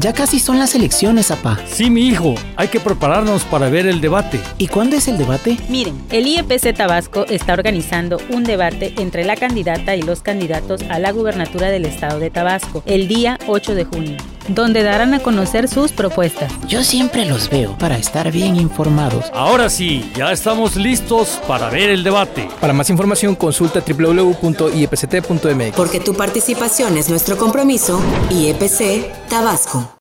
Ya casi son las elecciones, apá. Sí, mi hijo, hay que prepararnos para ver el debate. ¿Y cuándo es el debate? Miren, el IEPC Tabasco está organizando un debate entre la candidata y los candidatos a la gubernatura del estado de Tabasco el día 8 de junio, donde darán a conocer sus propuestas. Yo siempre los veo para estar bien informados. Ahora sí, ya estamos listos para ver el debate. Para más información consulta www.iepct.mx. Porque tu participación es nuestro compromiso. IEPC Tabasco.